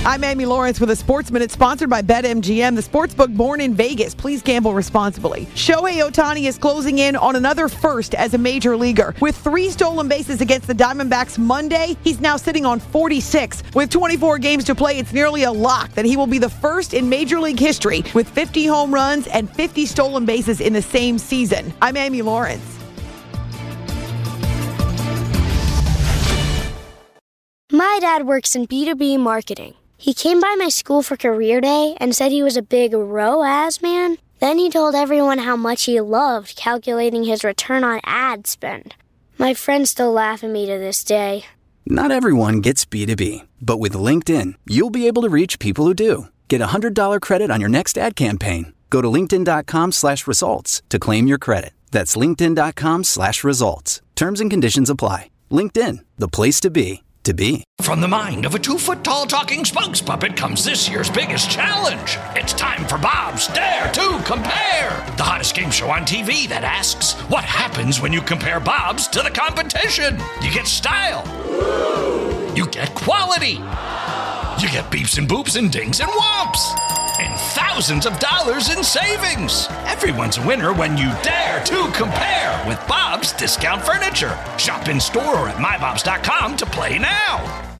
I'm Amy Lawrence with a Sports Minute sponsored by BetMGM, the sportsbook born in Vegas. Please gamble responsibly. Shohei Ohtani is closing in on another first as a major leaguer. With 3 stolen bases against the Diamondbacks Monday, he's now sitting on 46. With 24 games to play, it's nearly a lock that he will be the first in Major League history with 50 home runs and 50 stolen bases in the same season. I'm Amy Lawrence. My dad works in B2B marketing. He came by my school for career day and said he was a big ROAS man. Then he told everyone how much he loved calculating his return on ad spend. My friends still laugh at me to this day. Not everyone gets B2B, but with LinkedIn, you'll be able to reach people who do. Get a $100 credit on your next ad campaign. Go to linkedin.com/results to claim your credit. That's linkedin.com/results. Terms and conditions apply. LinkedIn, the place to be. From the mind of a 2-foot-tall talking spokes puppet comes this year's biggest challenge. It's time for Bob's Dare to Compare, the hottest game show on TV that asks, what happens when you compare Bob's to the competition? You get style. You get quality. You get beeps and boops and dings and whomps. And thousands of dollars in savings. Everyone's a winner when you dare to compare with Bob's Discount Furniture. Shop in store or at mybobs.com to play now.